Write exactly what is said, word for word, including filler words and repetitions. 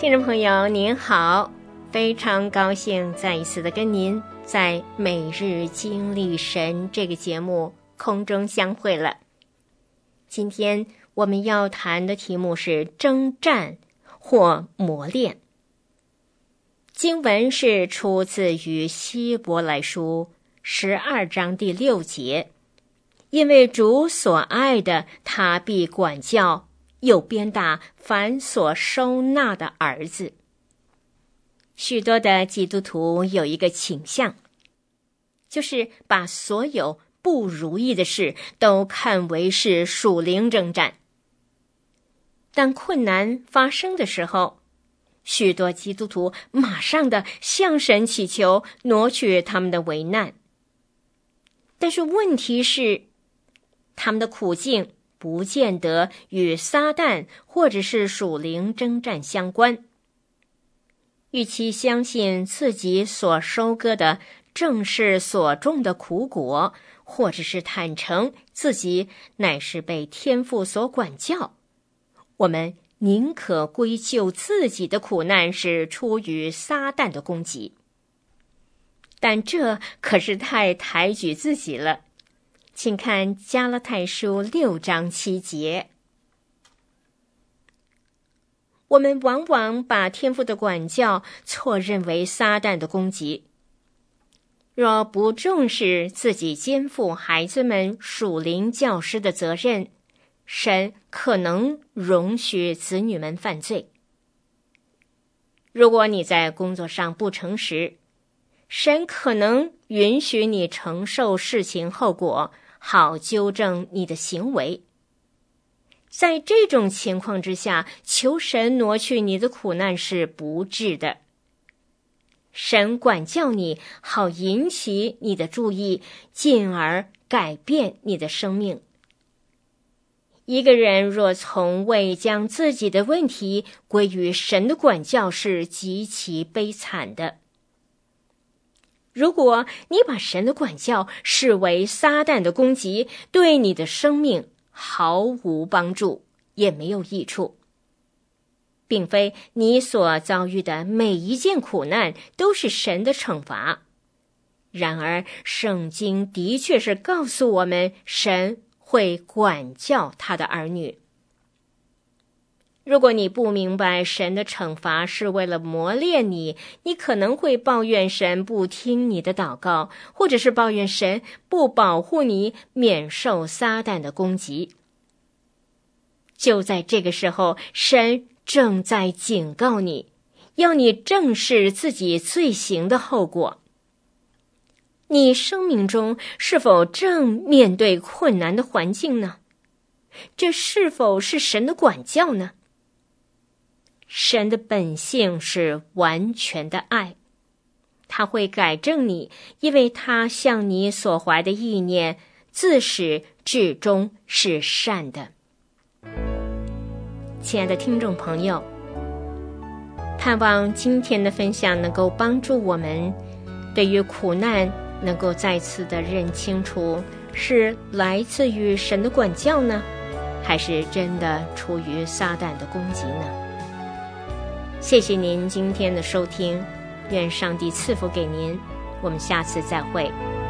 听众朋友您好，非常高兴再一次的跟您在每日经历神这个节目空中相会了。今天我们要谈的题目是征战或磨练。经文是出自于希伯来书十二章第六节，因为主所爱的，他必管教，又鞭打凡所收纳的儿子。许多的基督徒有一个倾向，就是把所有不如意的事都看为是属灵征战。当困难发生的时候，许多基督徒马上的向神祈求，挪去他们的危难。但是问题是，他们的苦境不见得与撒旦或者是属灵征战相关。与其相信自己所收割的正是所种的苦果，或者是坦诚自己乃是被天父所管教，我们宁可归咎自己的苦难是出于撒旦的攻击。但这可是太抬举自己了。请看加拉太书六章七节。我们往往把天父的管教错认为撒旦的攻击。若不重视自己肩负孩子们属灵教师的责任，神可能容许子女们犯罪。如果你在工作上不诚实，神可能允许你承受事情后果，好纠正你的行为。在这种情况之下，求神挪去你的苦难是不智的。神管教你，好引起你的注意，进而改变你的生命。一个人若从未将自己的问题归于神的管教，是极其悲惨的。如果你把神的管教视为撒旦的攻击，对你的生命毫无帮助，也没有益处。并非你所遭遇的每一件苦难都是神的惩罚。然而，圣经的确是告诉我们，神会管教他的儿女。如果你不明白神的惩罚是为了磨练你，你可能会抱怨神不听你的祷告，或者是抱怨神不保护你免受撒旦的攻击。就在这个时候，神正在警告你，要你正视自己罪行的后果。你生命中是否正面对困难的环境呢？这是否是神的管教呢？神的本性是完全的爱，他会改正你，因为他向你所怀的意念自始至终是善的。亲爱的听众朋友，盼望今天的分享能够帮助我们对于苦难能够再次的认清楚，是来自于神的管教呢，还是真的出于撒旦的攻击呢？谢谢您今天的收听，愿上帝赐福给您，我们下次再会。